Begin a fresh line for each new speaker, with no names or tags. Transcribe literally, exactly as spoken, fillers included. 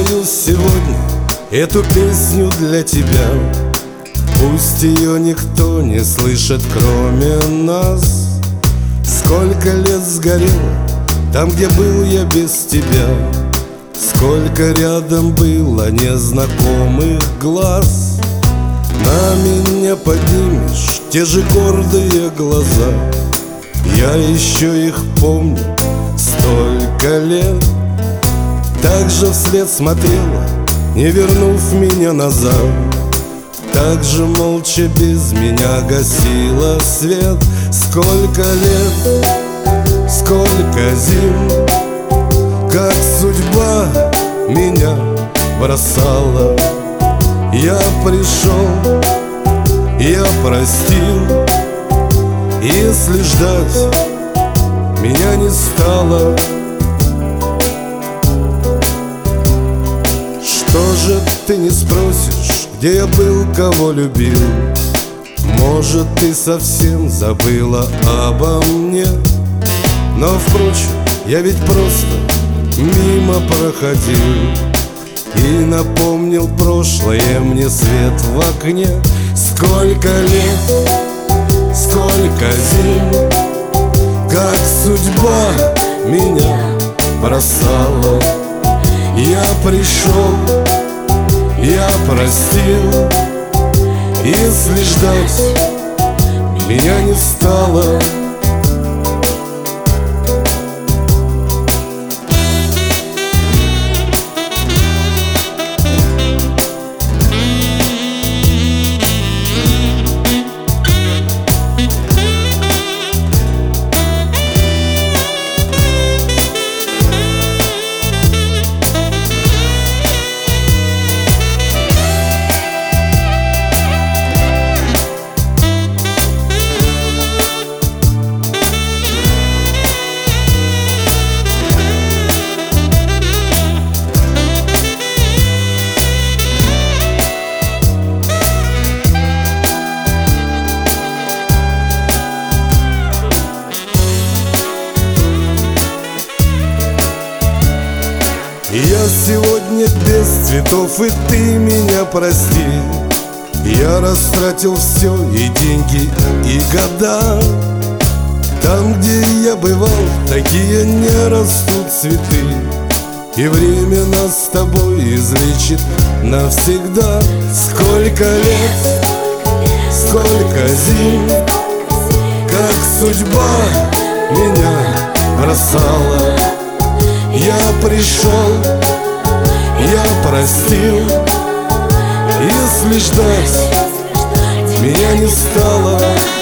спою сегодня эту песню для тебя. Пусть ее никто не слышит, кроме нас. Сколько лет сгорело там, где был я без тебя. Сколько рядом было незнакомых глаз. На меня поднимешь те же гордые глаза. Я еще их помню столько лет. Так же вслед смотрела, не вернув меня назад. Так же молча без меня гасила свет. Сколько лет, сколько зим, как судьба меня бросала. Я пришел, я простил. Если ждать меня не стало, что же ты не спросишь, где я был, кого любил? Может, ты совсем забыла обо мне? Но, впрочем, я ведь просто мимо проходил и напомнил прошлое мне свет в окне. Сколько лет, сколько зим, как судьба меня бросала. Я пришел, я простил. Если ждать меня не стало, я сегодня без цветов, и ты меня прости. Я растратил все, и деньги, и года. Там, где я бывал, такие не растут цветы. И время нас с тобой излечит навсегда. Сколько лет, сколько зим, как судьба меня бросала. Я пришел, я простил. Если ждать меня не стало,